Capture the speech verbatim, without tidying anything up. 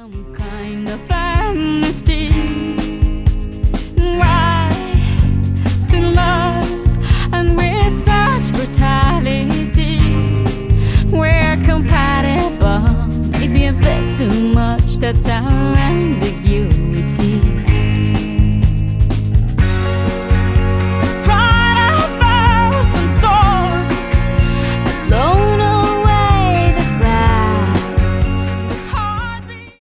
some kind of amnesty. Why to love and with such brutality? We're compatible, maybe a bit too much, that's alright.